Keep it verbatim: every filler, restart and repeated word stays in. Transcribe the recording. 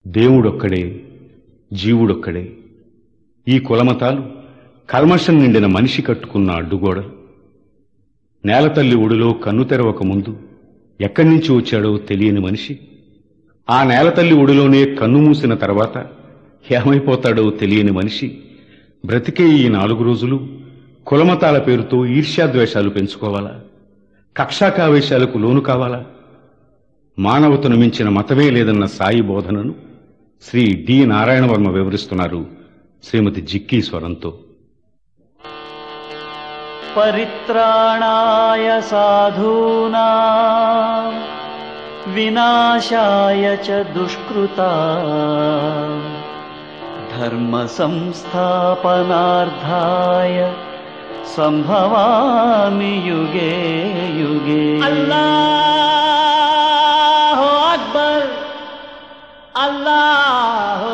దేవుడొక్కడే, జీవుడొక్కడే. ఈ కులమతాలు కల్మషం నిండిన మనిషి కట్టుకున్న అడ్డుగోడలు. నేలతల్లి ఒడిలో కన్ను తెరవక ముందు ఎక్కడి నుంచి వచ్చాడో తెలియని మనిషి ఆ నేలతల్లి ఒడిలోనే కన్ను మూసిన తర్వాత ఏమైపోతాడో తెలియని మనిషి బ్రతికే ఈ నాలుగు రోజులు కులమతాల పేరుతో ఈర్ష్యాద్వేషాలు పెంచుకోవాలా? కక్షాకావేశాలకు లోను కావాలా? మానవతను మించిన మతమే లేదన్న సాయి బోధనను శ్రీ డి నారాయణవర్మ వివరిస్తున్నారు శ్రీమతి జిక్కీ స్వరంతో. పరిత్రాణాయ సాధూనాం వినాశాయ చ దుష్కృతాం ధర్మ సంస్థాపనార్థాయ సంభవామి యుగే యుగే. అల్లాహు అక్బర్, అల్లాహు